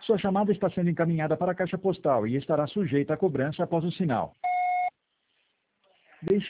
Sua chamada está sendo encaminhada para a caixa postal e estará sujeita a cobrança após o sinal. Deixe